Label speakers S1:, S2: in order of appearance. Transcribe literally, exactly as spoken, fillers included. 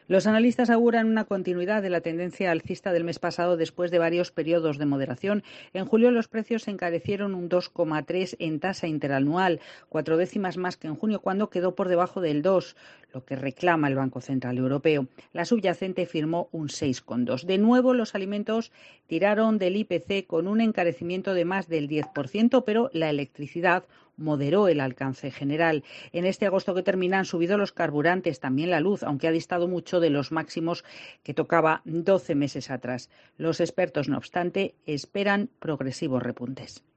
S1: Los analistas auguran una continuidad de la tendencia alcista del mes pasado después de varios periodos de moderación. En julio los precios se encarecieron un dos coma tres en tasa interanual, cuatro décimas más que en junio, cuando quedó por debajo del dos, lo que reclama el Banco Central Europeo. La subyacente firmó un seis coma dos. De nuevo, los alimentos tiraron del I P C con un encarecimiento de más del diez por ciento, pero la electricidad moderó el alcance general. En este agosto que termina han subido los carburantes, también la luz, aunque ha distado mucho de los máximos que tocaba doce meses atrás. Los expertos, no obstante, esperan progresivos repuntes.